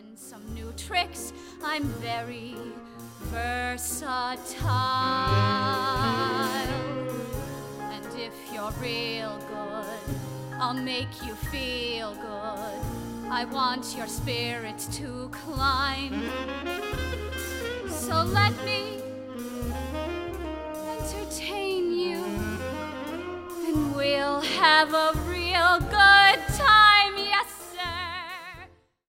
and some new tricks. I'm very versatile. And if you're real good, I'll make you feel good. I want your spirit to climb. So let me entertain you, and we'll have a